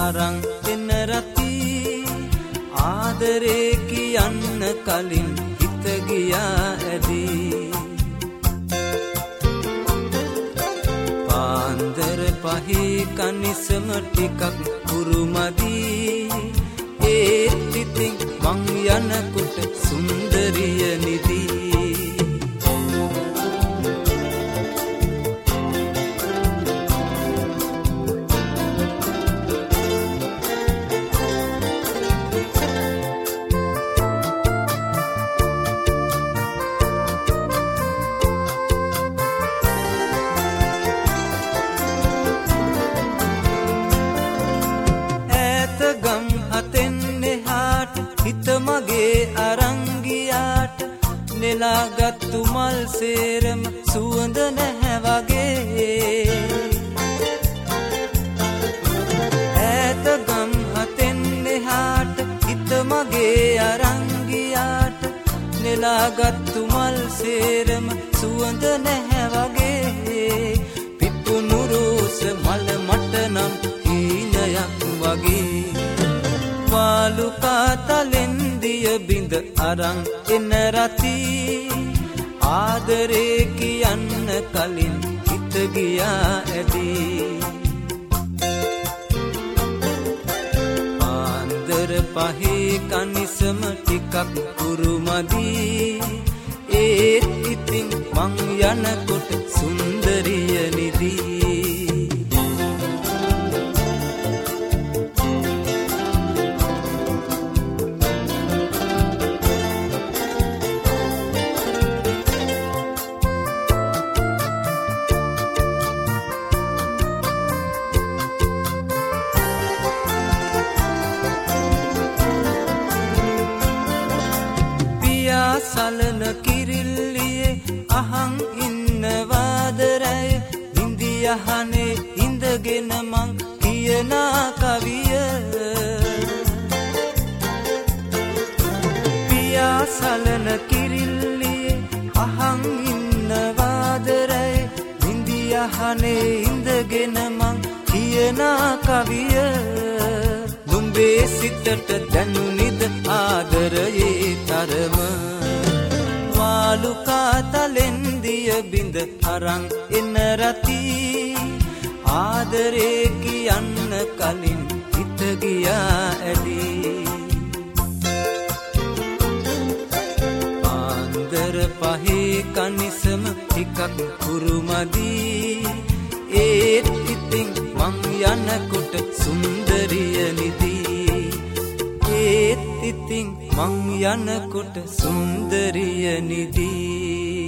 අරන් එන රති ආදරේ කියන්න කලින් හිත ගියා ඇදී පාන්දර පහේ කනිසම ටිකක් කුරුමදී ඒත් ඉතින් මං යනකොට සුන්දරිය නිදී මගේ අරංගියාට නෙලාගත්තු මල් සේරම සුවඳ නැහැ වගේ ඈත ගම් හතෙන් එහාට හිත මගේ අරංගියාට නෙලාගත්තු මල් සේරම සුවඳ නැහැ වගේ පිපුණු රෝස මල මට නම් හීනයක් වගේ වාලුකා තලෙන්දිය බිඳ අරන් එන රති ආදරේ කියන්න කලින් හිත ගියා ඇදී පාන්දර පහේ කනිසම ටිකක් කුරුමදී ඒත් ඉතින් මං යනකොට සුන්දරිය නිදී සලන කිරිල්ලියේ අහන් ඉන්නවාදරය ඉන්දියහනේ ඉඳගෙන මං කියන කවිය පියා සලන කිරිල්ලියේ අහන් ඉන්නවාදරය ඉන්දියහනේ ඉඳගෙන මං කියන කවිය නුඹේ සිතට දැනුනිද ආදරයේ තරම වාලුකා තලෙන්දිය බිඳ අරන් එන රති ආදරේ කියන්න කලින් හිත ගියා ඇදී පාන්දර පහේ කනිසම ටිකක් කුරුමදී ඒත් ඉතින් මං යනකොට සුන්දරිය නිදී ඒත් ඉතින් මං යනකොට සුන්දරිය නිදී